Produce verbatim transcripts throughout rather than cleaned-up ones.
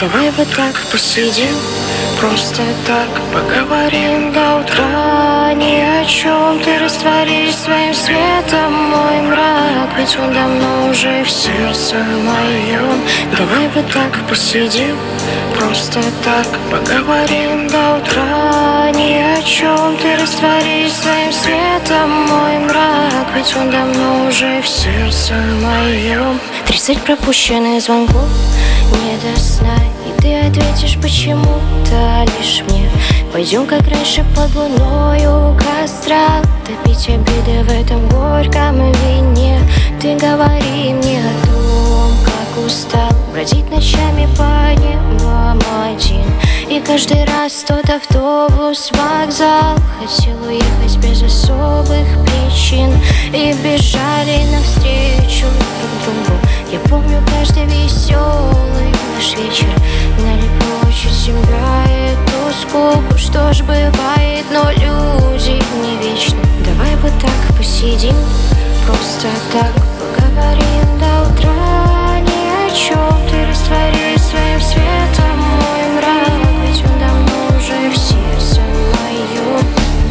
Давай вот так посидим, просто так поговорим до утра. Ни о чем, ты растворишь своим светом мой мрак, ведь он давно уже в сердце моем. Давай вот так посидим, просто так поговорим до утра. Ни о чем, ты растворишь своим светом мой мрак, ведь он давно уже в сердце моем. Тридцать пропущенных звонков, не до сна, и ты ответишь почему-то лишь мне. Пойдем, как раньше, под луной у костра, топить обиды в этом горьком вине. Ты говори мне о том, как устал бродить ночами по небам один, и каждый раз тот автобус, вокзал. Хотел уехать без особых причин, и бежали навстречу друг другу. Я помню каждый веселый наш вечер, гнали прочь от себя эту скуку. Что ж бывает, но люди не вечны. Давай вот так посидим, просто так поговорим до утра. Ни о чем, ты растворишь своим светом мой мрак, ведь он давно уже в сердце моем.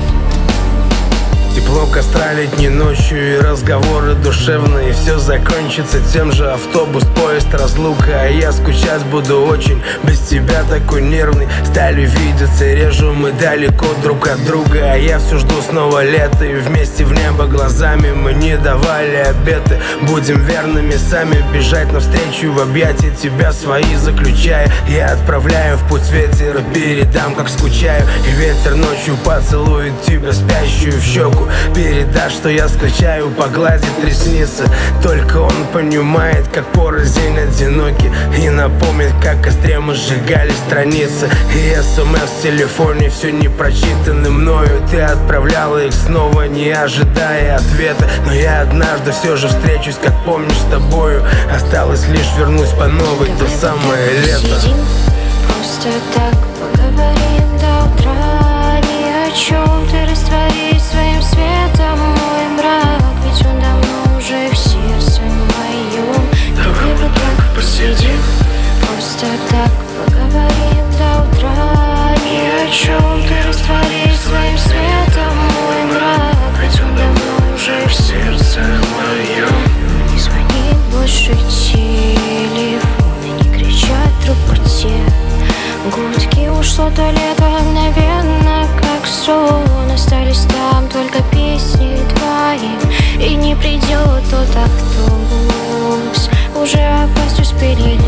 Тепло костра летней ночью и разговоры душевные. Все закончится тем же: автобус, поезд, разлука. А я скучать буду очень, без тебя такой нервный. Стали видеться реже, мы далеко друг от друга. А я все жду снова лета, и вместе в небо глазами мы не давали обеты. Будем верными сами, бежать навстречу в объятия тебя свои заключая. Я отправляю в путь ветер, передам, как скучаю. И ветер ночью поцелует тебя спящую в щеку. Передашь, что я скучаю, погладит ресницы. Только он понимает, как порознь одиноки, и напомнит, как в костре мы сжигали страницы. И смс в телефоне все не прочитаны мною. Ты отправляла их снова, не ожидая ответа. Но я однажды все же встречусь, как помнишь, с тобою. Осталось лишь вернусь по новой, то самое лето. Просто так поговорим до утра. Ни о чем, ты растворишь своим светом мой мрак, ведь он давно уже в сердце моем. Давай вот так посидим, просто так поговорим до утра. Ни о чем, ты растворишь своим светом мой мрак, ведь он давно уже в сердце моем. Не звонит больше телефон, и не кричат трубку те гудки. Ушло то лето мгновенно, как сон. Остались там только песни твои, и не придет тот автобус. Уже опасть успели